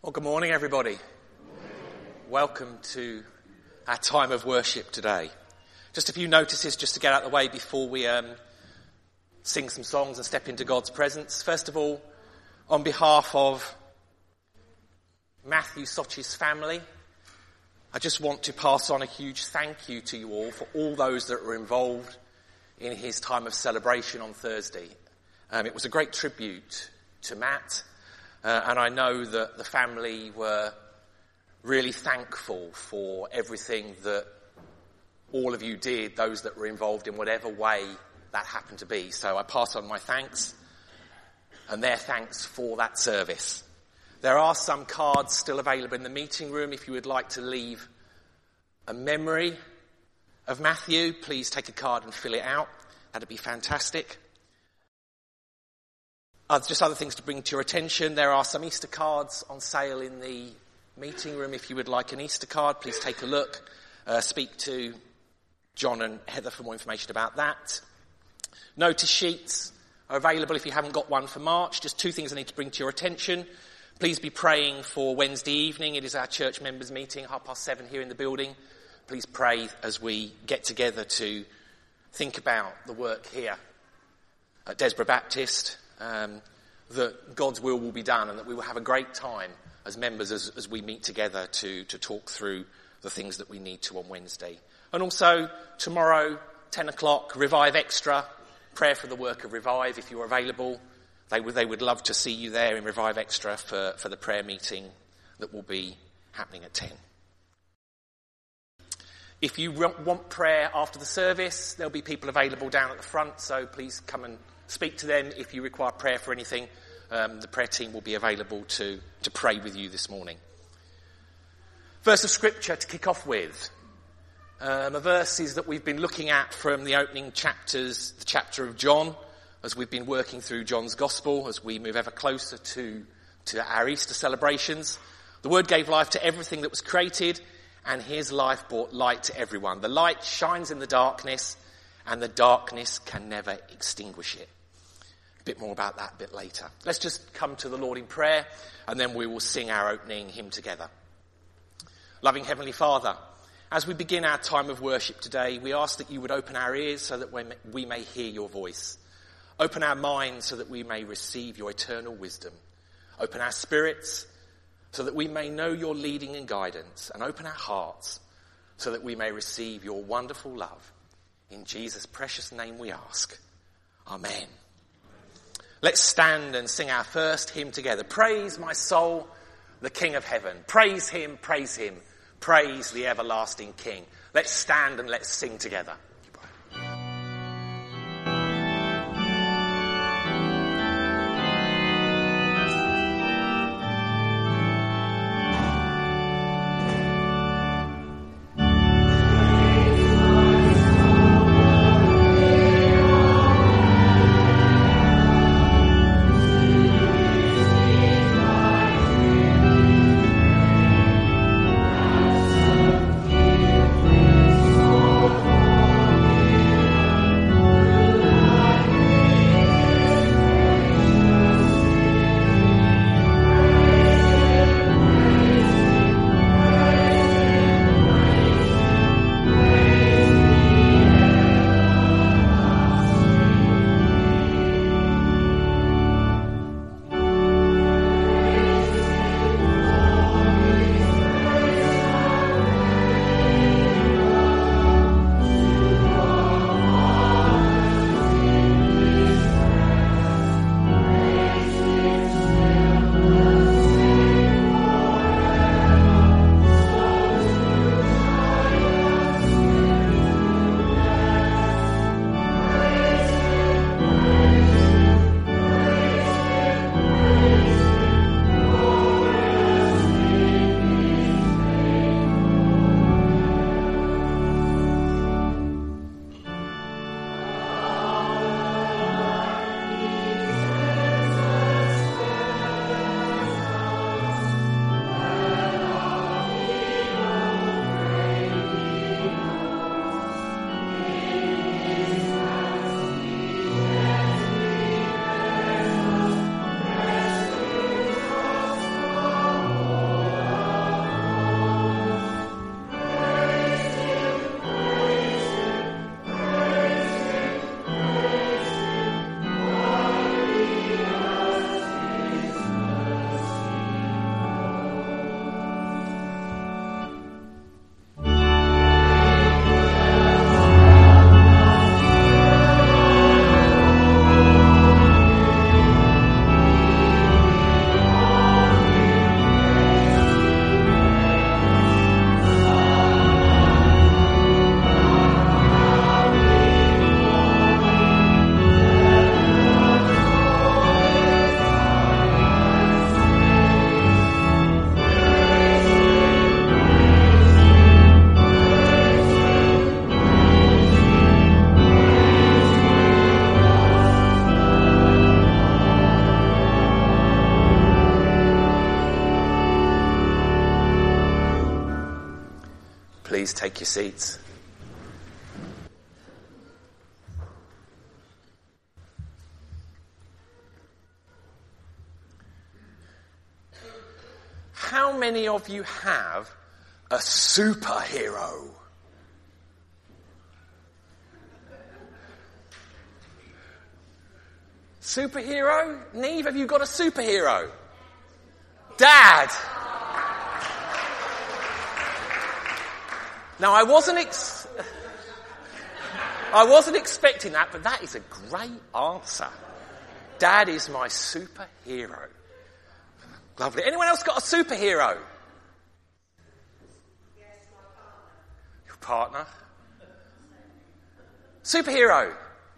Well, good morning, everybody. Welcome to our time of worship today. Just a few notices just to get out of the way before we sing some songs and step into God's presence. First of all, on behalf of Matthew Soch's family, I just want to pass on a huge thank you to you all for all those that were involved in his time of celebration on Thursday. It was a great tribute to Matt. And I know that the family were really thankful for everything that all of you did, those that were involved in whatever way that happened to be. So I pass on my thanks and their thanks for that service. There are some cards still available in the meeting room. If you would like to leave a memory of Matthew, please take a card and fill it out. That'd be fantastic. Just other things to bring to your attention. There are some Easter cards on sale in the meeting room. If you would like an Easter card, please take a look. Speak to John and Heather for more information about that. Notice sheets are available if you haven't got one for March. Just two things I need to bring to your attention. Please be praying for Wednesday evening. It is our church members meeting, 7:30 here in the building. Please pray as we get together to think about the work here at Desborough Baptist. That God's will be done and that we will have a great time as members as we meet together to talk through the things that we need to on Wednesday. And also tomorrow, 10 o'clock, Revive Extra, prayer for the work of Revive if you're available. They would love to see you there in Revive Extra for the prayer meeting that will be happening at 10. If you want prayer after the service, there'll be people available down at the front, so please come and speak to them if you require prayer for anything. The prayer team will be available to pray with you this morning. Verse of scripture to kick off with. A verses that we've been looking at from the opening chapters, the chapter of John, as we've been working through John's gospel, as we move ever closer to our Easter celebrations. The word gave life to everything that was created, and his life brought light to everyone. The light shines in the darkness, and the darkness can never extinguish it. A bit more about that a bit later. Let's just come to the Lord in prayer, and then we will sing our opening hymn together. Loving Heavenly Father, as we begin our time of worship today, we ask that you would open our ears so that we may hear your voice. Open our minds so that we may receive your eternal wisdom. Open our spirits so that we may know your leading and guidance. And open our hearts so that we may receive your wonderful love. In Jesus' precious name we ask. Amen. Let's stand and sing our first hymn together. Praise my soul, the King of heaven. Praise him, praise him. Praise the everlasting King. Let's stand and let's sing together. Please take your seats. How many of you have a superhero? Superhero? Neve, have you got a superhero? Dad! Now, I wasn't expecting that, but that is a great answer. Dad is my superhero. Lovely. Anyone else got a superhero? Yes, my partner. Your partner? Superhero?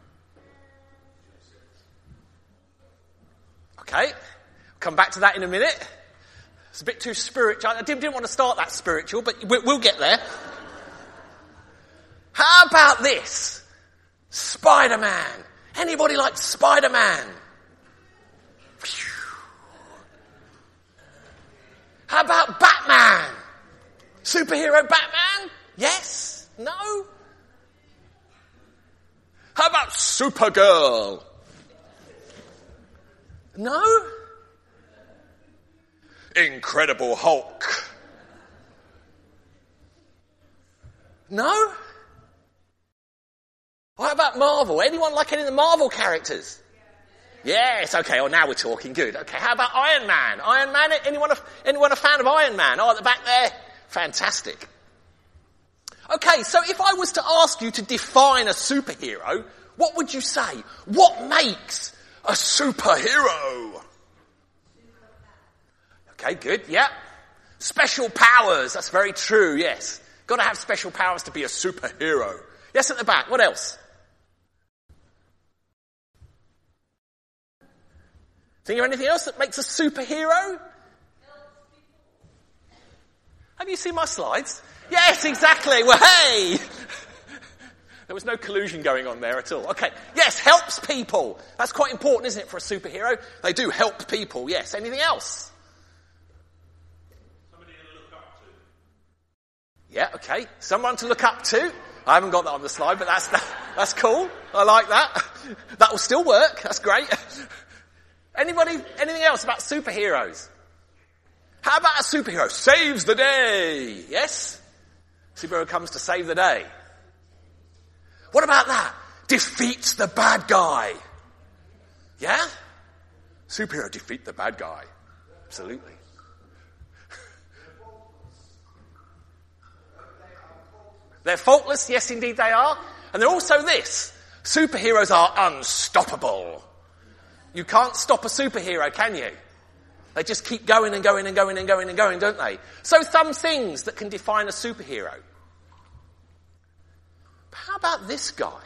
Okay. Come back to that in a minute. It's a bit too spiritual. I didn't want to start that spiritual, but we'll get there. How about this? Spider-Man. Anybody like Spider-Man? Phew. How about Batman? Superhero Batman? Yes? No? How about Supergirl? No? Incredible Hulk? No? What about Marvel? Anyone like any of the Marvel characters? Yes, okay, well now we're talking, good. Okay, how about Iron Man? Iron Man, anyone a fan of Iron Man? Oh, at the back there? Fantastic. Okay, so if I was to ask you to define a superhero, what would you say? What makes a superhero? Okay, good, yeah. Special powers, that's very true, yes. Got to have special powers to be a superhero. Yes, at the back, what else? Think of anything else that makes a superhero? Have you seen my slides? Yes, exactly. Well, hey! There was no collusion going on there at all. Okay. Yes, helps people. That's quite important, isn't it, for a superhero? They do help people, yes. Anything else? Somebody to look up to. Yeah, okay. Someone to look up to. I haven't got that on the slide, but that's cool. I like that. That will still work. That's great. Anything else about superheroes? How about a superhero? Saves the day. Yes? Superhero comes to save the day. What about that? Defeats the bad guy. Yeah? Superhero defeat the bad guy. Absolutely. They're faultless. Yes, indeed they are. And they're also this. Superheroes are unstoppable. You can't stop a superhero, can you? They just keep going and going and going and going and going, don't they? So some things that can define a superhero. But how about this guy?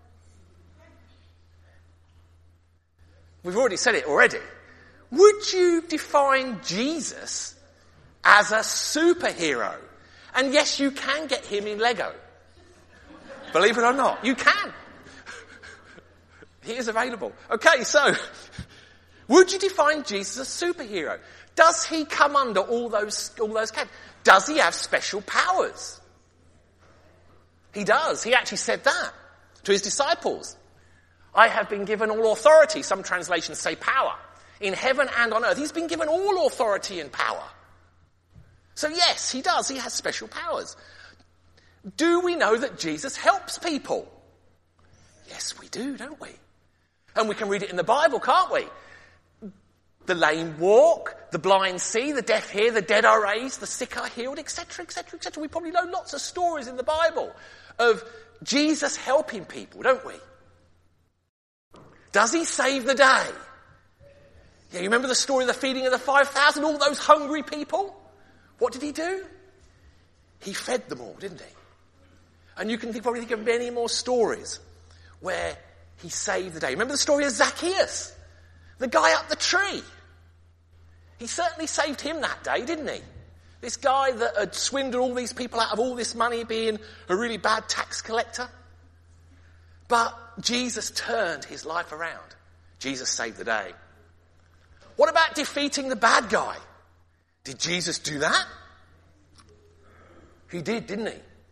We've already said it already. Would you define Jesus as a superhero? And yes, you can get him in Lego. Believe it or not, you can. He is available. Okay, so, would you define Jesus as a superhero? Does he come under all those categories? Does he have special powers? He does. He actually said that to his disciples. I have been given all authority. Some translations say power. In heaven and on earth. He's been given all authority and power. So yes, he does. He has special powers. Do we know that Jesus helps people? Yes, we do, don't we? And we can read it in the Bible, can't we? The lame walk, the blind see, the deaf hear, the dead are raised, the sick are healed, etc., etc., etc. We probably know lots of stories in the Bible of Jesus helping people, don't we? Does he save the day? Yeah, you remember the story of the feeding of the 5,000, all those hungry people? What did he do? He fed them all, didn't he? And you can probably think of many more stories where he saved the day. Remember the story of Zacchaeus? The guy up the tree. He certainly saved him that day, didn't he? This guy that had swindled all these people out of all this money, being a really bad tax collector. But Jesus turned his life around. Jesus saved the day. What about defeating the bad guy? Did Jesus do that? He did, didn't he?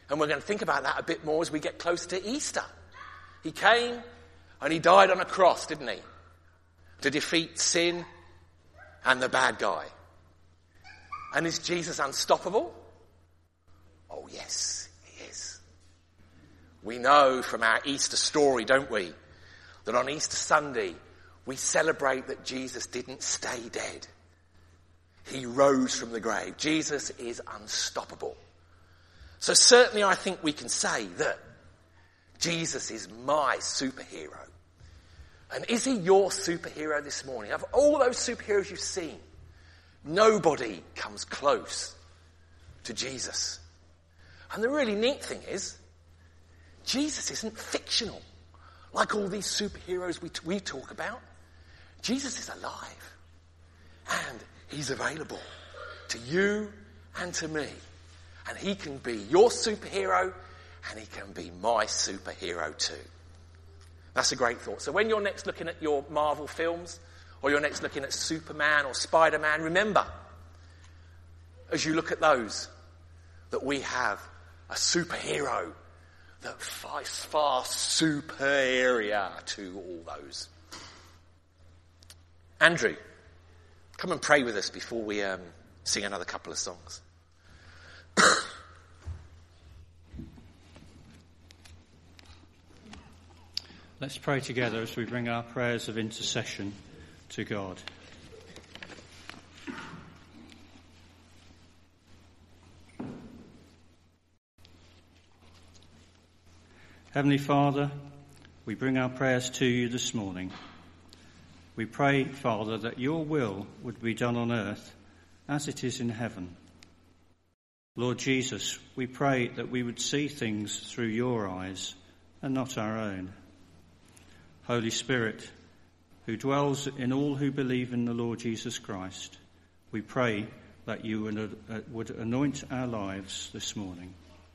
And we're going to think about that a bit more as we get closer to Easter. He came and he died on a cross, didn't he? To defeat sin and the bad guy. And is Jesus unstoppable? Oh yes, he is. We know from our Easter story, don't we, that on Easter Sunday we celebrate that Jesus didn't stay dead. He rose from the grave. Jesus is unstoppable. So certainly I think we can say that Jesus is my superhero. And is he your superhero this morning? Of all those superheroes you've seen, nobody comes close to Jesus. And the really neat thing is, Jesus isn't fictional, like all these superheroes we talk about. Jesus is alive. And he's available to you and to me. And he can be your superhero, and he can be my superhero too. That's a great thought. So when you're next looking at your Marvel films, or you're next looking at Superman or Spider-Man, remember, as you look at those, that we have a superhero that fights far superior to all those. Andrew, come and pray with us before we sing another couple of songs. Let's pray together as we bring our prayers of intercession to God. Heavenly Father, we bring our prayers to you this morning. We pray, Father, that your will would be done on earth as it is in heaven. Lord Jesus, we pray that we would see things through your eyes and not our own. Holy Spirit, who dwells in all who believe in the Lord Jesus Christ, we pray that you would anoint our lives this morning.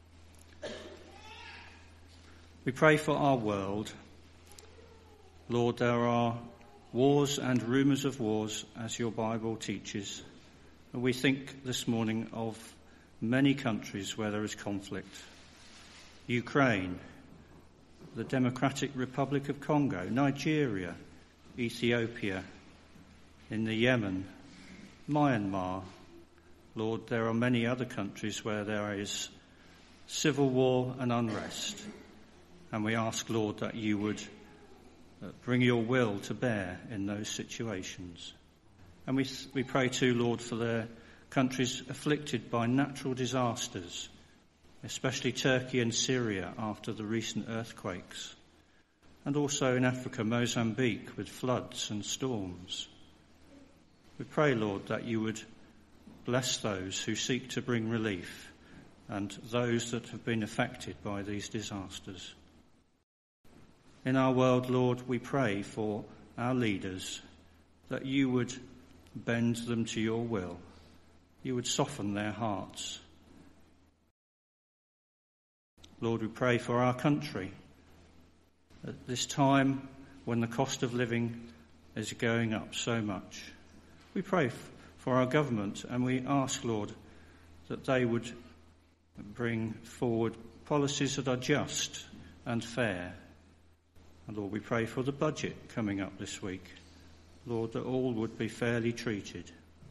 We pray for our world. Lord, there are wars and rumours of wars, as your Bible teaches. And we think this morning of many countries where there is conflict. Ukraine, the Democratic Republic of Congo, Nigeria, Ethiopia, in the Yemen, Myanmar. Lord, there are many other countries where there is civil war and unrest. And we ask, Lord, that you would bring your will to bear in those situations. And we pray too, Lord, for the countries afflicted by natural disasters, especially Turkey and Syria after the recent earthquakes, and also in Africa, Mozambique, with floods and storms. We pray, Lord, that you would bless those who seek to bring relief and those that have been affected by these disasters. In our world, Lord, we pray for our leaders, that you would bend them to your will. You would soften their hearts. Lord, we pray for our country at this time when the cost of living is going up so much. We pray for our government, and we ask, Lord, that they would bring forward policies that are just and fair. And Lord, we pray for the budget coming up this week. Lord, that all would be fairly treated.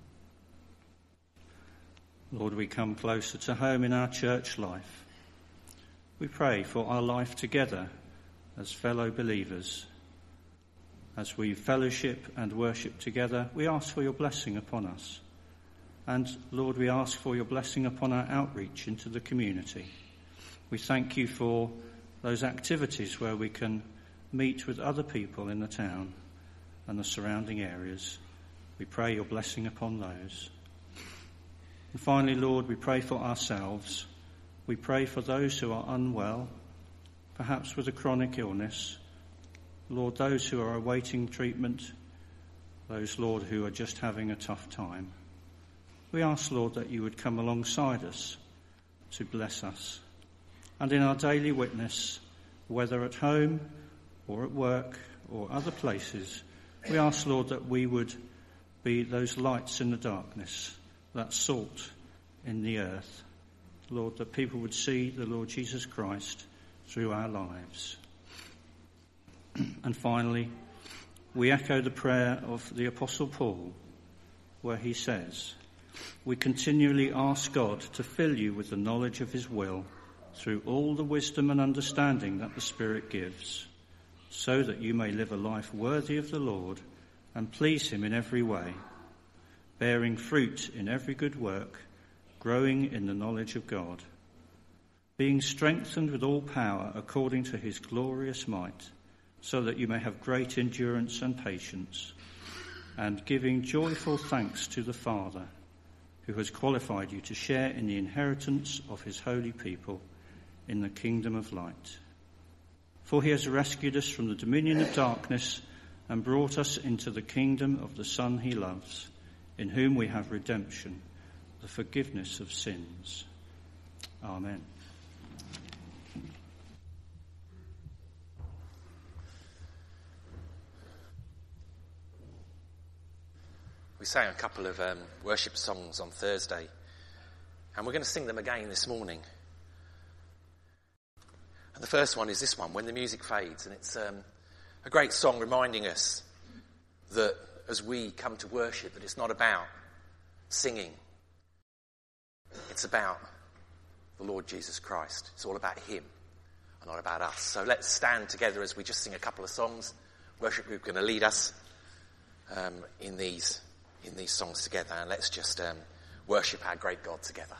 Lord, we come closer to home in our church life. We pray for our life together as fellow believers. As we fellowship and worship together, we ask for your blessing upon us. And Lord, we ask for your blessing upon our outreach into the community. We thank you for those activities where we can meet with other people in the town and the surrounding areas. We pray your blessing upon those. And finally, Lord, we pray for ourselves. We pray for those who are unwell, perhaps with a chronic illness. Lord, those who are awaiting treatment, those, Lord, who are just having a tough time. We ask, Lord, that you would come alongside us to bless us. And in our daily witness, whether at home or at work or other places, we ask, Lord, that we would be those lights in the darkness, that salt in the earth. Lord, that people would see the Lord Jesus Christ through our lives. And finally, we echo the prayer of the Apostle Paul, where he says, "We continually ask God to fill you with the knowledge of his will through all the wisdom and understanding that the Spirit gives, so that you may live a life worthy of the Lord and please him in every way, bearing fruit in every good work, growing in the knowledge of God, being strengthened with all power according to his glorious might, so that you may have great endurance and patience, and giving joyful thanks to the Father, who has qualified you to share in the inheritance of his holy people in the kingdom of light. For he has rescued us from the dominion of darkness and brought us into the kingdom of the Son he loves, in whom we have redemption, the forgiveness of sins." Amen. We sang a couple of worship songs on Thursday, and we're going to sing them again this morning. And the first one is this one, "When the Music Fades," and it's a great song reminding us that as we come to worship, that it's not about singing, it's about the Lord Jesus Christ. It's all about him and not about us. So let's stand together as we just sing a couple of songs. Worship group going to lead us in these songs together, and let's just worship our great God together.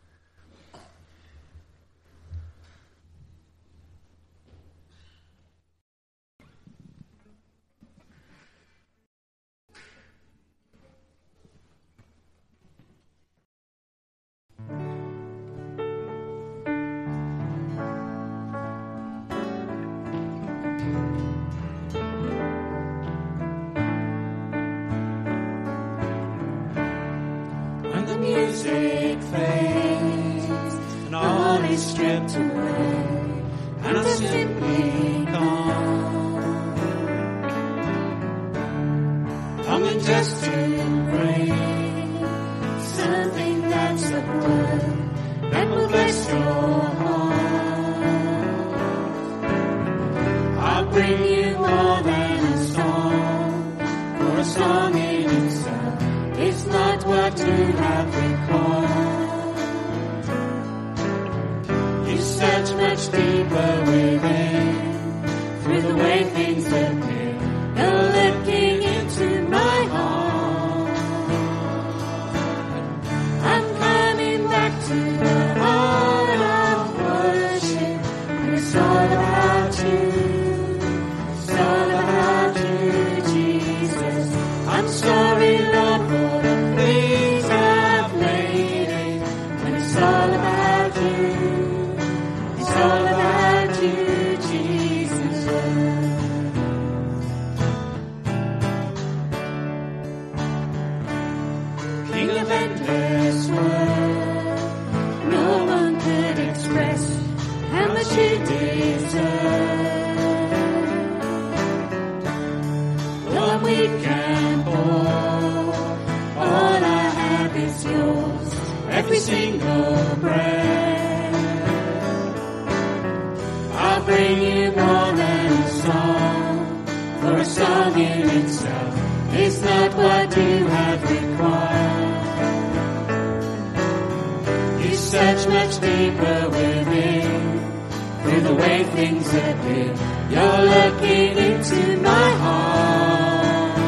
Music fades and all is stripped away, and I simply come and just to bring something that's a word that will bless your heart. I'll bring you more than a song, for a song in itself is not what you have required. You search much deeper within, through the way things appear. You're looking into my heart. I'm coming back to the heart of worship, and it's all about you. It's all about you, Jesus. I'm sorry, Lord, for the things I've made it, when it's all about you. It's all about you, Jesus. King of endless worth, no one could express how much you deserve. Though I'm weak and poor, all I have is yours, every single breath. I'll bring you more than a song, for a song in itself is not what you have required. You search much deeper within, through the way things appear. You're looking into my heart.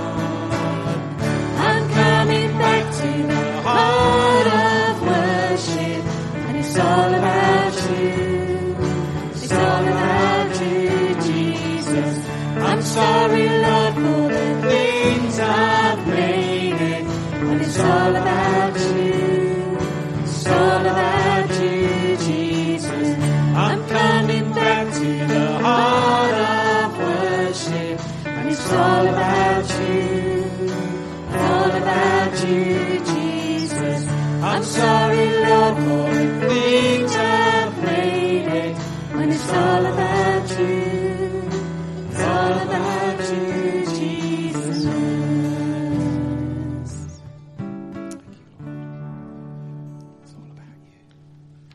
I'm coming back to the heart of worship, and it's all about you. It's all about you, Jesus. I'm sorry, Lord, for the things I've made it, when it's all about you. It's all about you, Jesus. I'm coming back to the heart of worship, and it's all about you. All about you, Jesus. I'm sorry, Lord, for the things I've made it, when it's all about you. It's all about you, Jesus. It's all about you.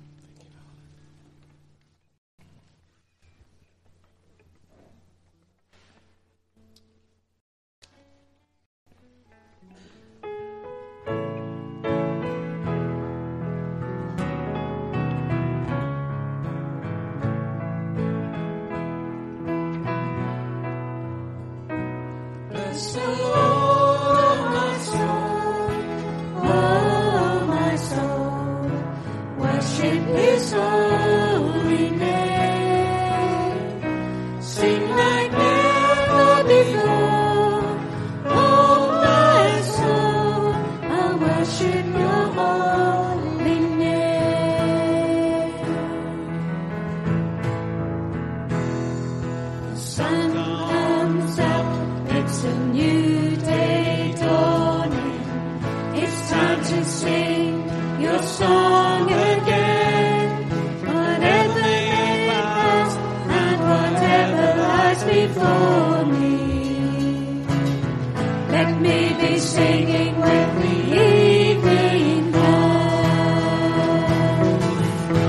Let me be singing when the evening comes.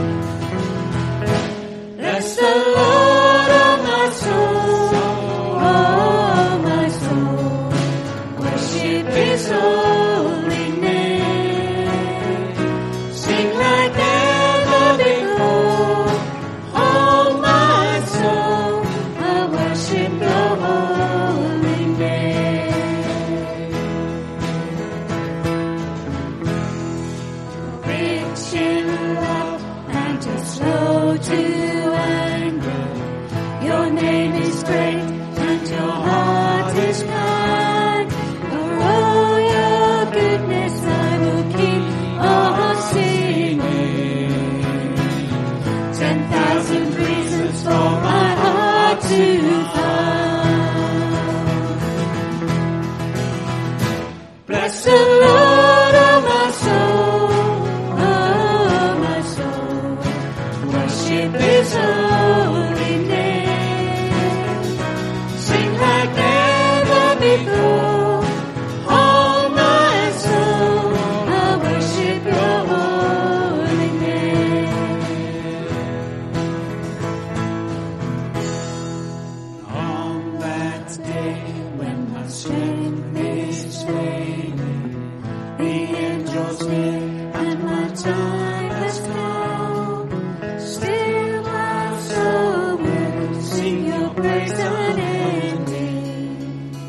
Bless the Lord, oh my soul, oh my soul. Worship His holy name. Sing like never before, oh my soul. I worship Your holy name. Rich in love and just slow to anger. Your name is great and Your heart is kind. For all Your goodness I will keep on singing. 10,000 reasons for my heart to find. Bless the Lord, oh my soul, oh my soul. Worship His holy name. Sing like never before, oh my soul. I worship Your holy name. On that day when my strength is failing, the angels sing and my time has come. Still my soul will sing Your praise unending.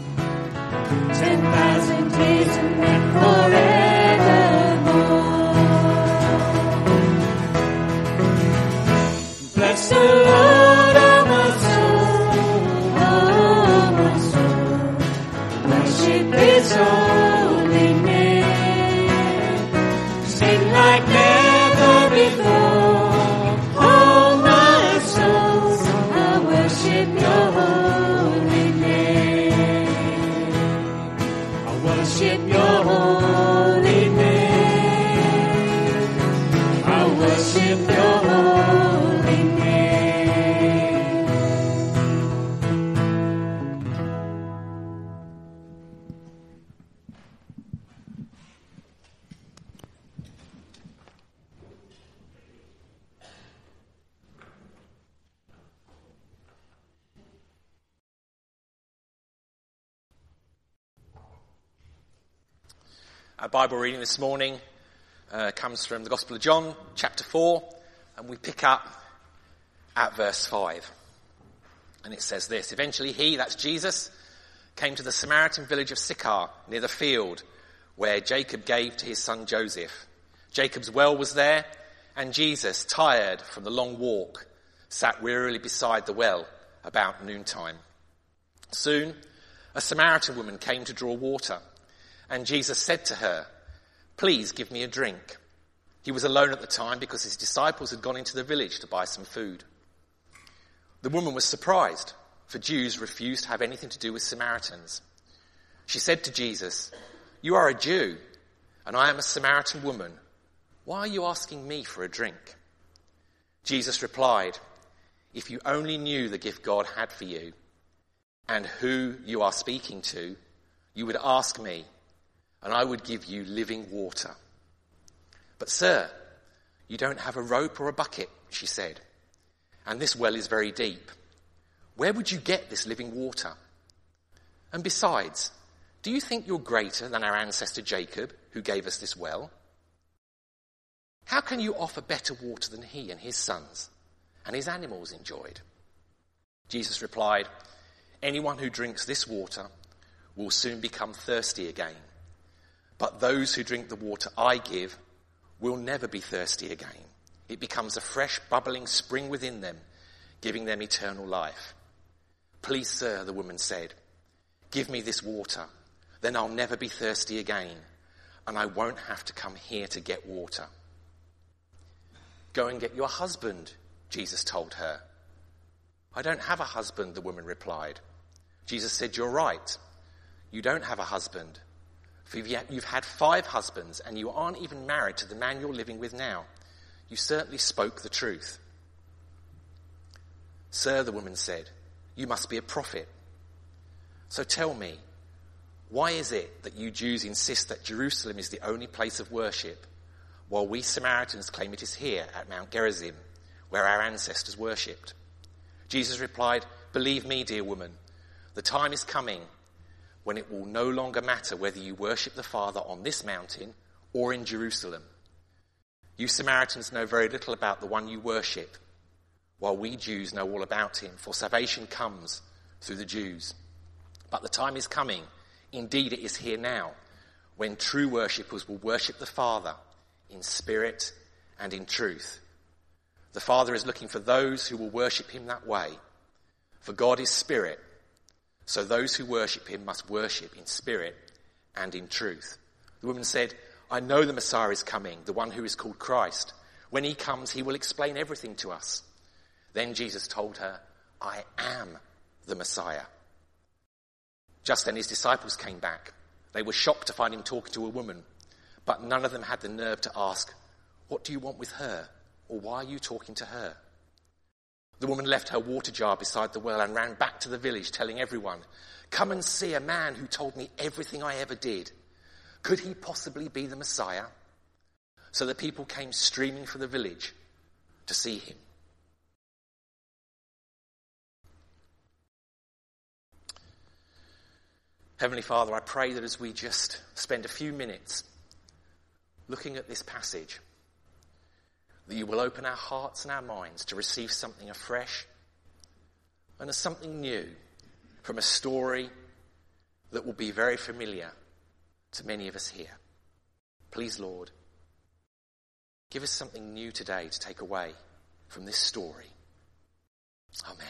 10,000 days and then forevermore. Bless the Lord, oh my soul, oh my soul. Worship His holy name. Sing like never before, oh my soul. I worship Your holy name. I worship Your holy name. I worship Your holy name. Our Bible reading this morning comes from the Gospel of John, chapter 4, and we pick up at verse 5. And it says this: Eventually He, that's Jesus, came to the Samaritan village of Sychar, near the field where Jacob gave to his son Joseph. Jacob's well was there, and Jesus, tired from the long walk, sat wearily beside the well about noontime. Soon a Samaritan woman came to draw water, and Jesus said to her, "Please give me a drink." He was alone at the time because his disciples had gone into the village to buy some food. The woman was surprised, for Jews refused to have anything to do with Samaritans. She said to Jesus, "You are a Jew, and I am a Samaritan woman. Why are you asking me for a drink?" Jesus replied, "If you only knew the gift God had for you, and who you are speaking to, you would ask me, and I would give you living water." "But sir, you don't have a rope or a bucket," she said, "and this well is very deep. Where would you get this living water? And besides, do you think you're greater than our ancestor Jacob, who gave us this well? How can you offer better water than he and his sons and his animals enjoyed?" Jesus replied, "Anyone who drinks this water will soon become thirsty again. But those who drink the water I give will never be thirsty again. It becomes a fresh, bubbling spring within them, giving them eternal life." "Please, sir," the woman said, "give me this water. Then I'll never be thirsty again, and I won't have to come here to get water." "Go and get your husband," Jesus told her. "I don't have a husband," the woman replied. Jesus said, "You're right. You don't have a husband. For you've had 5 husbands, and you aren't even married to the man you're living with now. You certainly spoke the truth." "Sir," the woman said, "you must be a prophet. So tell me, Why is it that you Jews insist that Jerusalem is the only place of worship, while we Samaritans claim it is here at Mount Gerizim, where our ancestors worshipped? Jesus replied, believe me, dear woman, the time is coming when it will no longer matter whether you worship the Father on this mountain or in Jerusalem. You Samaritans know very little about the one you worship, while we Jews know all about him, for salvation comes through the Jews. But the time is coming, indeed it is here now, when true worshippers will worship the Father in spirit and in truth. The Father is looking for those who will worship him that way. For God is spirit, so those who worship him must worship in spirit and in truth. The woman said, I know the Messiah is coming, the one who is called Christ. When he comes, he will explain everything to us. Then Jesus told her, I am the Messiah. Just then his disciples came back. They were shocked to find him talking to a woman, but none of them had the nerve to ask, what do you want with her? Or why are you talking to her? The woman left her water jar beside the well and ran back to the village, telling everyone, come and see a man who told me everything I ever did. Could he possibly be the Messiah? So the people came streaming from the village to see him. Heavenly Father, I pray that as we just spend a few minutes looking at this passage, that you will open our hearts and our minds to receive something afresh and as something new from a story that will be very familiar to many of us here. Please, Lord, give us something new today to take away from this story. Amen.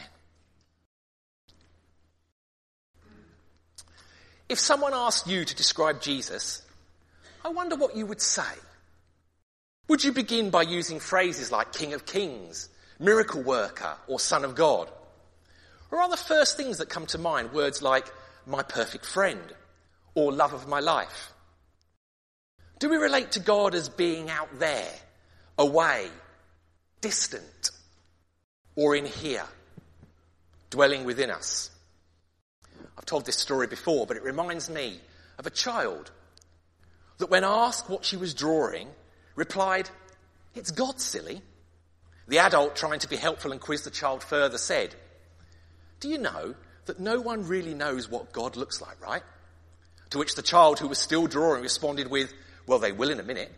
If someone asked you to describe Jesus, I wonder what you would say. Would you begin by using phrases like King of Kings, Miracle Worker, or Son of God? Or are the first things that come to mind words like my perfect friend, or love of my life? Do we relate to God as being out there, away, distant, or in here, dwelling within us? I've told this story before, but it reminds me of a child that when asked what she was drawing, replied, it's God, silly. The adult, trying to be helpful and quiz the child further, said, do you know that no one really knows what God looks like, right? To which the child, who was still drawing, responded with, well, they will in a minute.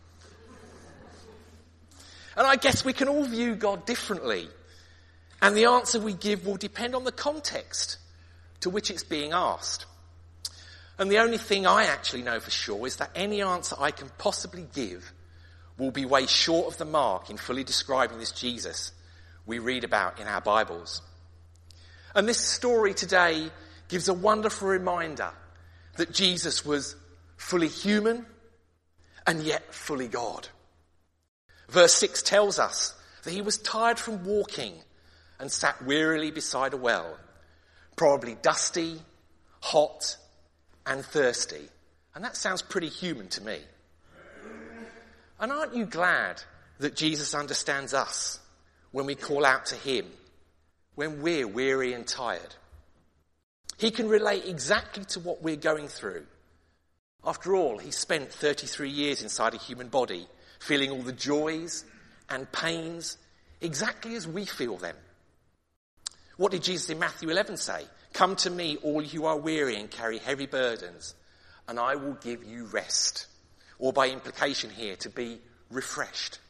And I guess we can all view God differently. And the answer we give will depend on the context to which it's being asked. And the only thing I actually know for sure is that any answer I can possibly give will be way short of the mark in fully describing this Jesus we read about in our Bibles. And this story today gives a wonderful reminder that Jesus was fully human and yet fully God. Verse 6 tells us that he was tired from walking and sat wearily beside a well, probably dusty, hot, and thirsty. And that sounds pretty human to me. And aren't you glad that Jesus understands us when we call out to him, when we're weary and tired? He can relate exactly to what we're going through. After all, he spent 33 years inside a human body, feeling all the joys and pains exactly as we feel them. What did Jesus in Matthew 11 say? Come to me, all you are weary and carry heavy burdens, and I will give you rest. Or by implication here, to be refreshed.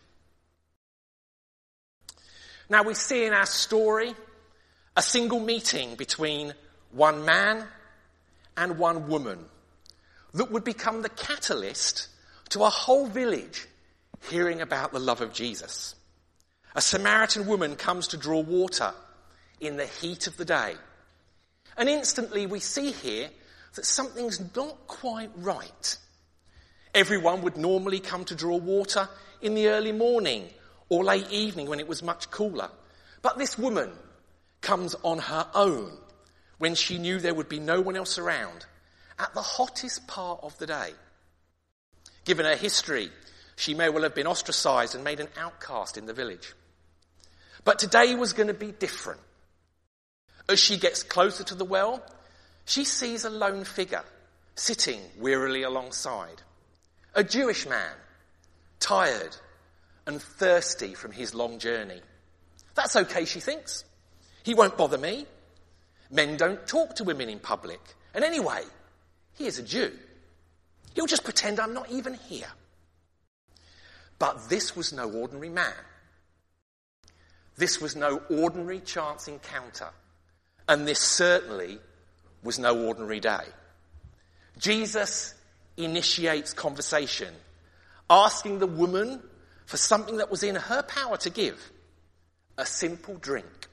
Now we see in our story a single meeting between one man and one woman that would become the catalyst to a whole village hearing about the love of Jesus. A Samaritan woman comes to draw water in the heat of the day. And instantly we see here that something's not quite right. Everyone would normally come to draw water in the early morning or late evening when it was much cooler. But this woman comes on her own when she knew there would be no one else around at the hottest part of the day. Given her history, she may well have been ostracized and made an outcast in the village. But today was going to be different. As she gets closer to the well, she sees a lone figure sitting wearily alongside. A Jewish man, tired and thirsty from his long journey. That's okay, she thinks. He won't bother me. Men don't talk to women in public. And anyway, he is a Jew. He'll just pretend I'm not even here. But this was no ordinary man. This was no ordinary chance encounter. And this certainly was no ordinary day. Jesus initiates conversation, asking the woman for something that was in her power to give, a simple drink.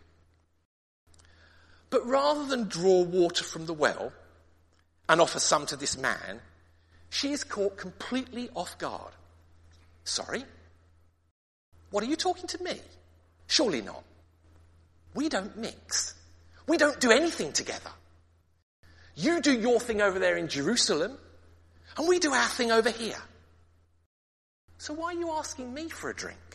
But rather than draw water from the well and offer some to this man, she is caught completely off guard. Sorry? What are you talking to me? Surely not. We don't mix. We don't do anything together. You do your thing over there in Jerusalem, and we do our thing over here. So why are you asking me for a drink?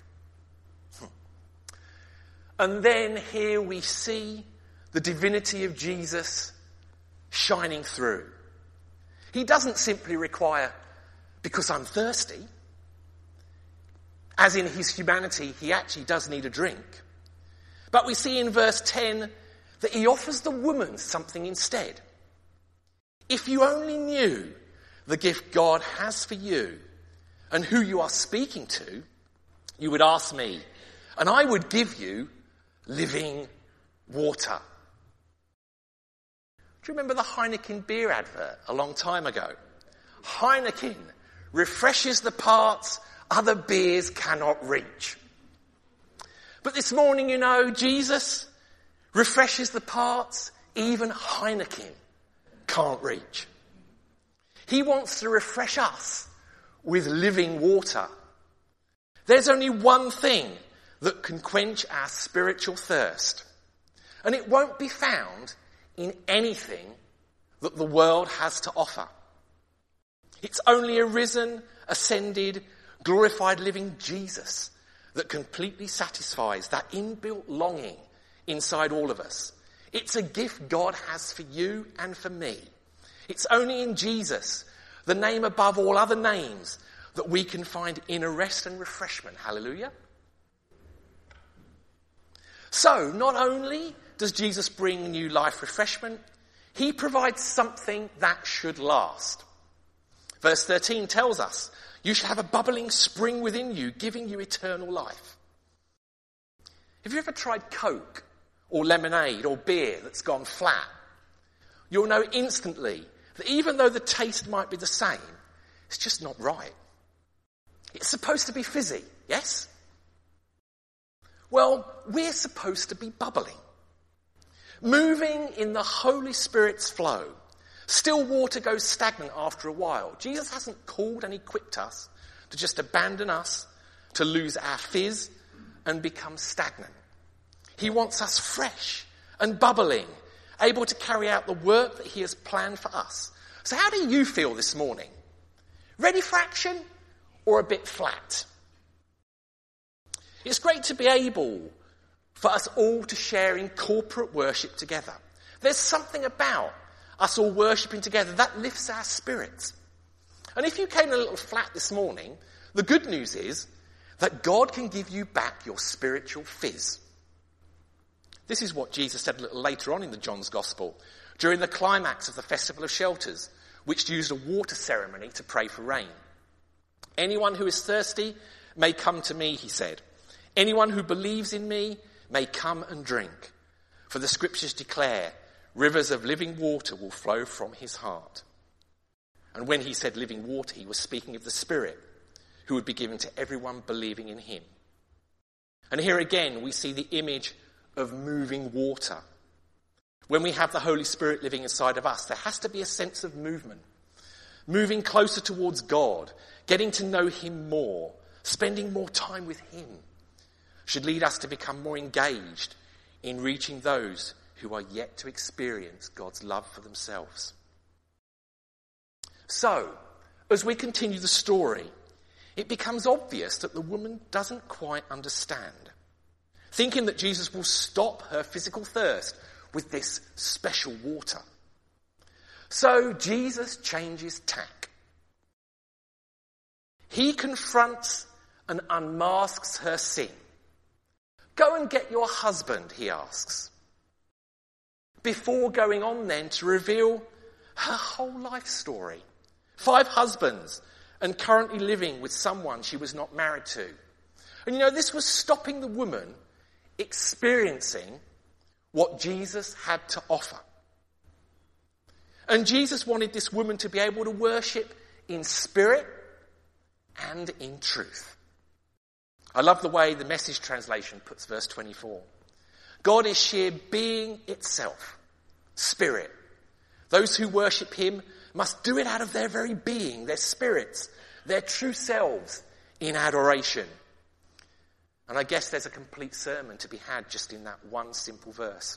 And then here we see the divinity of Jesus shining through. He doesn't simply require, because I'm thirsty. As in his humanity, he actually does need a drink. But we see in verse 10 that he offers the woman something instead. If you only knew the gift God has for you and who you are speaking to, you would ask me, and I would give you living water. Do you remember the Heineken beer advert a long time ago? Heineken refreshes the parts other beers cannot reach. But this morning, Jesus refreshes the parts even Heineken can't reach. He wants to refresh us with living water. There's only one thing that can quench our spiritual thirst, and it won't be found in anything that the world has to offer. It's only a risen, ascended, glorified living Jesus that completely satisfies that inbuilt longing inside all of us. It's a gift God has for you and for me. It's only in Jesus, the name above all other names, that we can find inner rest and refreshment. Hallelujah. So, not only does Jesus bring new life refreshment, he provides something that should last. Verse 13 tells us, you shall have a bubbling spring within you, giving you eternal life. Have you ever tried Coke or lemonade or beer that's gone flat? You'll know instantly that even though the taste might be the same, it's just not right. It's supposed to be fizzy, yes? Well, we're supposed to be bubbling, moving in the Holy Spirit's flow. Still water goes stagnant after a while. Jesus hasn't called and equipped us to just abandon us, to lose our fizz and become stagnant. He wants us fresh and bubbling, able to carry out the work that he has planned for us. So how do you feel this morning? Ready for action or a bit flat? It's great to be able for us all to share in corporate worship together. There's something about us all worshipping together that lifts our spirits. And if you came a little flat this morning, the good news is that God can give you back your spiritual fizz. This is what Jesus said a little later on in the John's Gospel, during the climax of the Festival of Shelters, which used a water ceremony to pray for rain. Anyone who is thirsty may come to me, he said. Anyone who believes in me may come and drink. For the scriptures declare, rivers of living water will flow from his heart. And when he said living water, he was speaking of the Spirit, who would be given to everyone believing in him. And here again, we see the image of moving water. When we have the Holy Spirit living inside of us, there has to be a sense of movement. Moving closer towards God, getting to know him more, spending more time with him, should lead us to become more engaged in reaching those who are yet to experience God's love for themselves. So, as we continue the story, it becomes obvious that the woman doesn't quite understand, thinking that Jesus will stop her physical thirst with this special water. So Jesus changes tack. He confronts and unmasks her sin. Go and get your husband, he asks. Before going on then to reveal her whole life story. 5 husbands and currently living with someone she was not married to. And this was stopping the woman experiencing what Jesus had to offer. And Jesus wanted this woman to be able to worship in spirit and in truth. I love the way the Message translation puts verse 24. God is sheer being itself, spirit. Those who worship him must do it out of their very being, their spirits, their true selves in adoration. And I guess there's a complete sermon to be had just in that one simple verse.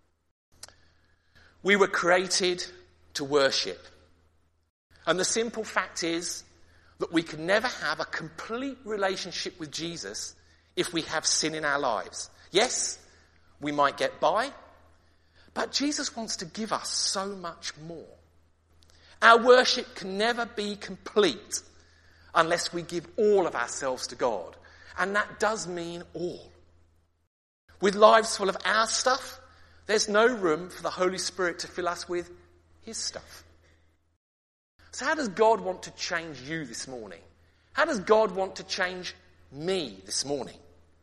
We were created to worship. And the simple fact is that we can never have a complete relationship with Jesus if we have sin in our lives. Yes, we might get by, but Jesus wants to give us so much more. Our worship can never be complete unless we give all of ourselves to God. And that does mean all. With lives full of our stuff, there's no room for the Holy Spirit to fill us with his stuff. So how does God want to change you this morning? How does God want to change me this morning?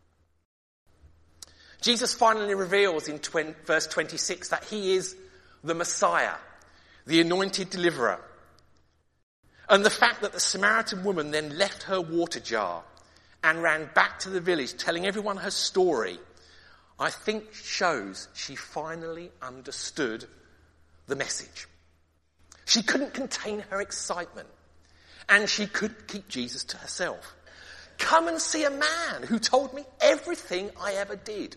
Jesus finally reveals in verse 26 that he is the Messiah, the anointed deliverer. And the fact that the Samaritan woman then left her water jar and ran back to the village telling everyone her story, I think shows she finally understood the message. She couldn't contain her excitement, and she couldn't keep Jesus to herself. Come and see a man who told me everything I ever did.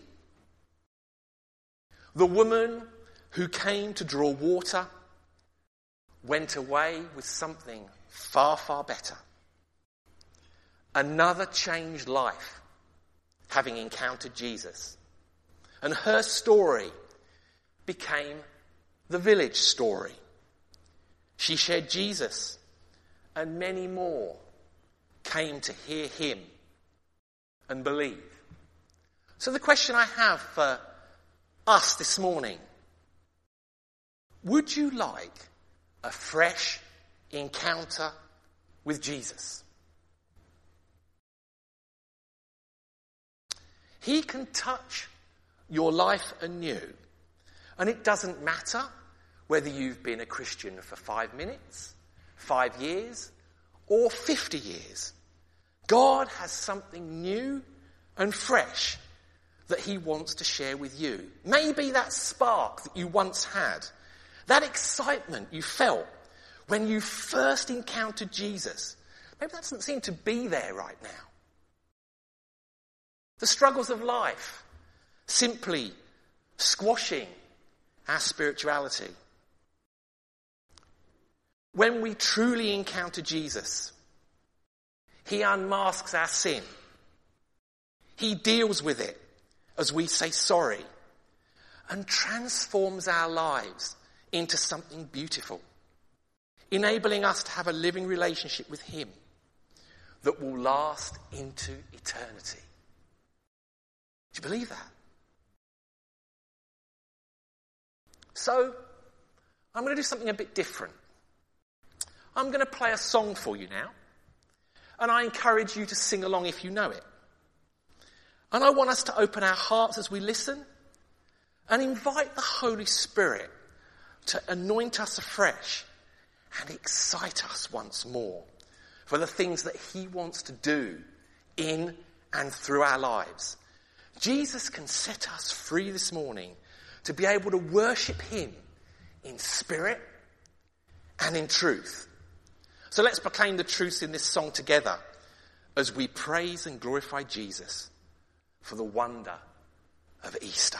The woman who came to draw water went away with something far, far better. Another changed life, having encountered Jesus. And her story became the village story. She shared Jesus, and many more came to hear him and believe. So the question I have for us this morning, would you like a fresh encounter with Jesus? He can touch your life anew. And it doesn't matter whether you've been a Christian for 5 minutes, 5 years, or 50 years. God has something new and fresh that he wants to share with you. Maybe that spark that you once had, that excitement you felt when you first encountered Jesus, maybe that doesn't seem to be there right now. The struggles of life simply squashing our spirituality. When we truly encounter Jesus, he unmasks our sin. He deals with it as we say sorry and transforms our lives into something beautiful, enabling us to have a living relationship with him that will last into eternity. Do you believe that? So, I'm going to do something a bit different. I'm going to play a song for you now, and I encourage you to sing along if you know it. And I want us to open our hearts as we listen and invite the Holy Spirit to anoint us afresh and excite us once more for the things that he wants to do in and through our lives. Jesus can set us free this morning to be able to worship him in spirit and in truth. So let's proclaim the truths in this song together as we praise and glorify Jesus for the wonder of Easter.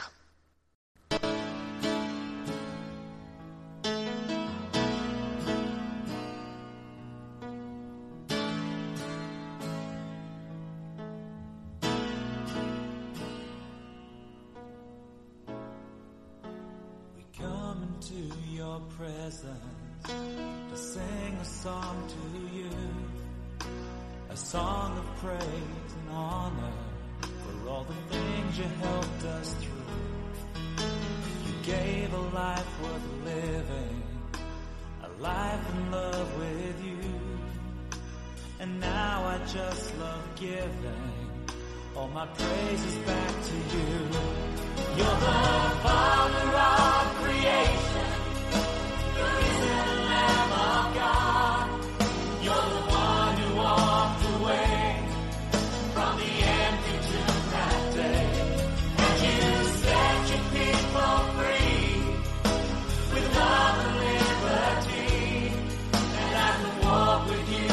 We come into your presence to sing a song to you, a song of praise and honor for all the things you helped us through. You gave a life worth living, a life in love with you. And now I just love giving all my praises back to you. You're the Father of creation, the risen Lamb of God. You're the one who walked away from the empty tomb that day. And you set your people free with love and liberty. And I can walk with you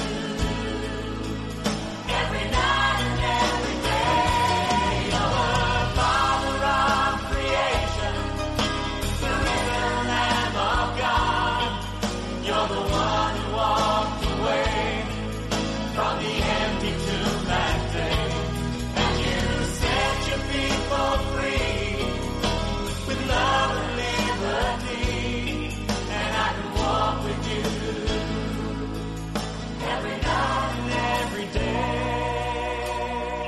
every night and every day. You're the Father of creation, the risen Lamb of God. You're the one who walked away from the empty tomb that day. And you set your people free with love and liberty. And I can walk with you every night and every day.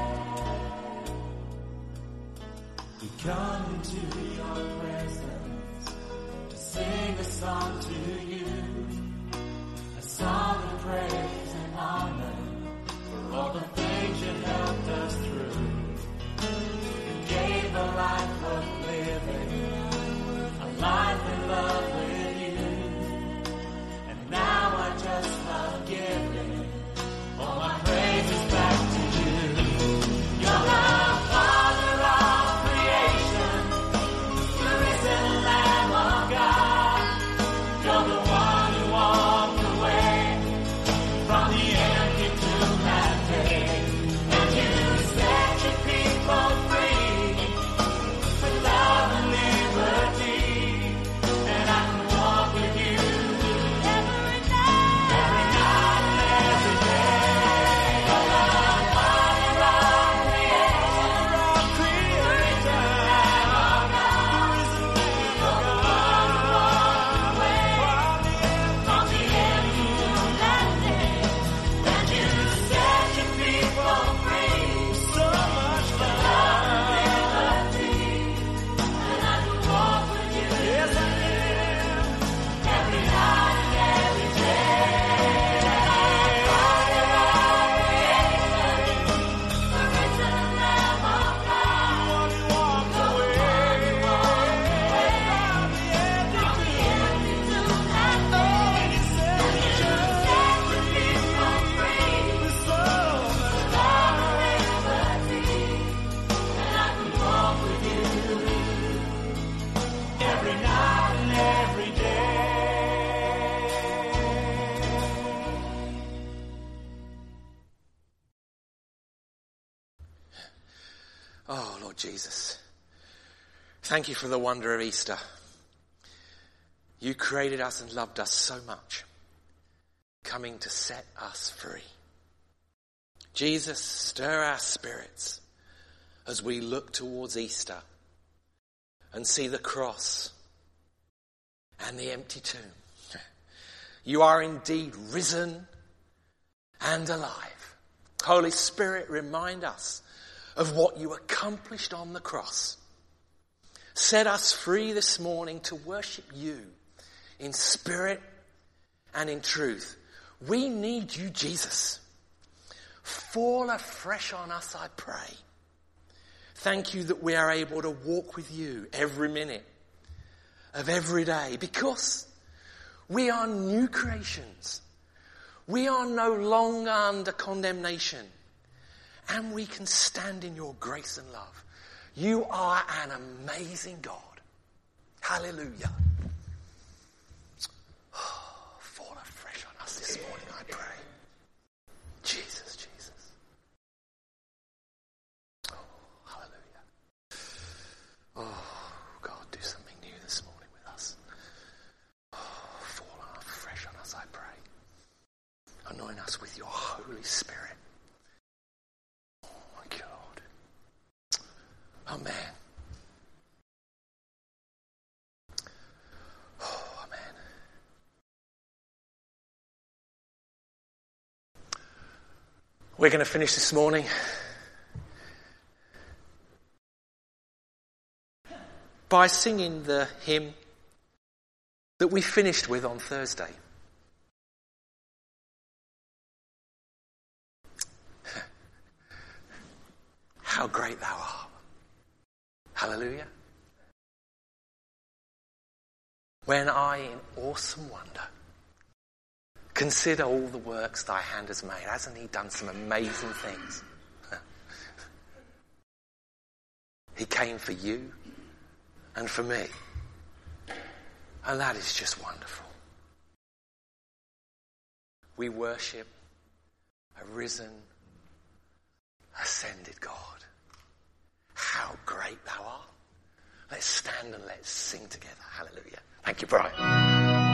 We come into your presence to sing a song to you, a song of praise and honor for all the things you helped us through. You gave a life worth living, a life in love with you. And now I just love giving all my praises back to you. You're the Father of creation, the risen Lamb of God. You're the one who walked away from the empty tomb that day. And you set your people free with love and liberty. And I can walk with you every night and every day. You're the Father of creation, the risen Lamb of God. You're the one who walked away from the empty tomb that day. And you set your people free with so much love and liberty. And I can walk with you, yes I can, every night and every day. Father of creation, the risen Lamb of God. You're the one who walked away from the empty tomb that day. And you set your people free with so much love and liberty. And I can walk with you every night and every day. Oh, Lord Jesus, thank you for the wonder of Easter. You created us and loved us so much, coming to set us free. Jesus, stir our spirits as we look towards Easter and see the cross and the empty tomb. You are indeed risen and alive. Holy Spirit, remind us of what you accomplished on the cross. Set us free this morning to worship you in spirit and in truth. We need you, Jesus. Fall afresh on us, I pray. Thank you that we are able to walk with you every minute of every day, because we are new creations. We are no longer under condemnation, and we can stand in your grace and love. You are an amazing God. Hallelujah. Fall afresh on us this morning, I pray. Jesus, Jesus. Oh, hallelujah. Oh, God, do something new this morning with us. Oh, fall afresh on us, I pray. Anoint us with your Holy Spirit. Oh, my God. Amen. We're going to finish this morning by singing the hymn that we finished with on Thursday. How great thou art. Hallelujah. When I in awesome wonder consider all the works thy hand has made. Hasn't he done some amazing things? He came for you and for me. And that is just wonderful. We worship a risen, ascended God. How great thou art. Let's stand and let's sing together. Hallelujah. Thank you, Brian.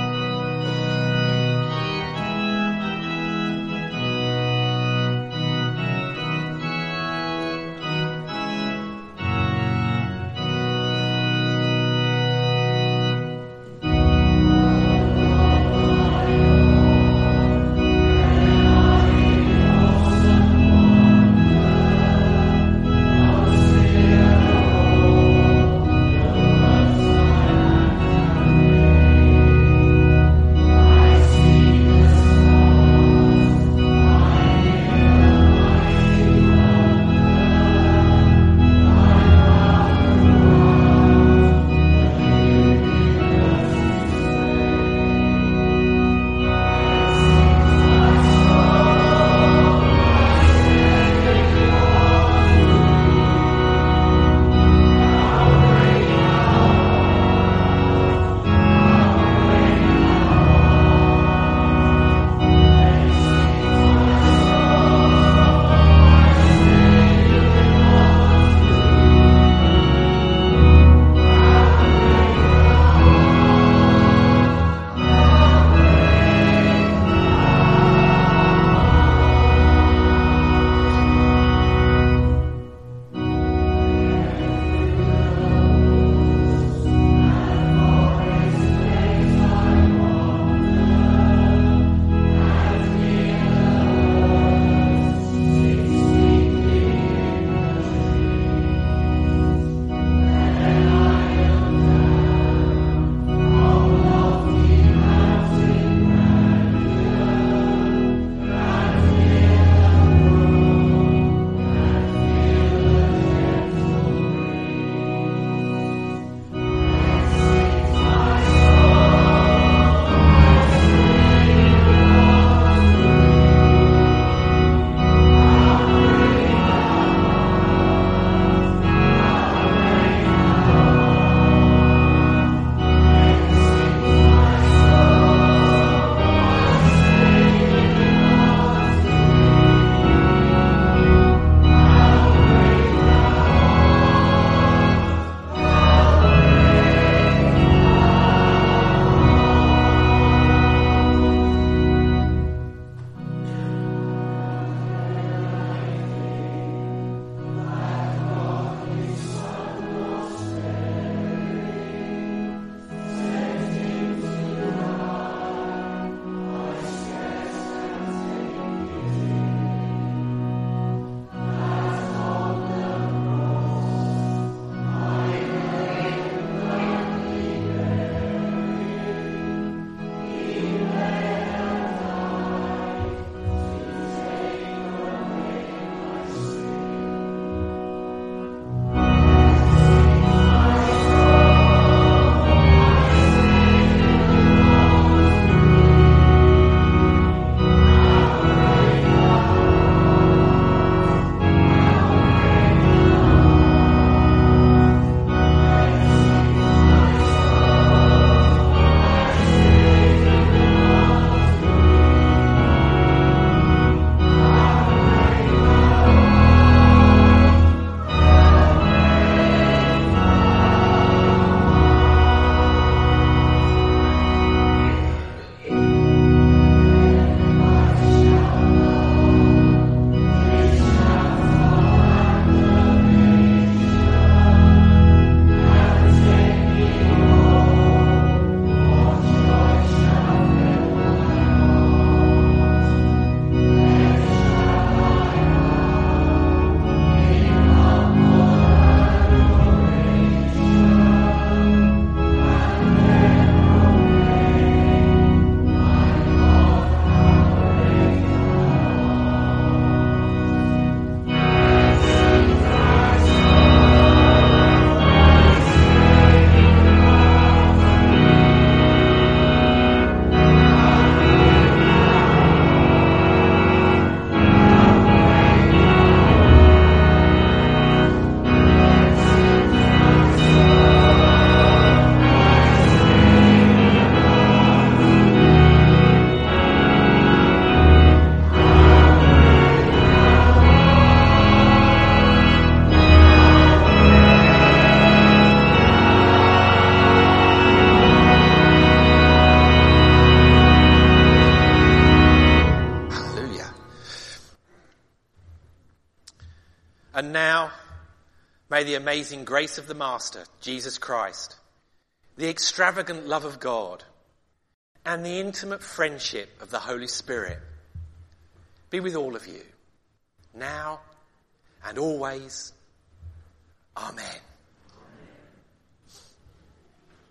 And now, may the amazing grace of the Master, Jesus Christ, the extravagant love of God, and the intimate friendship of the Holy Spirit be with all of you, now and always. Amen.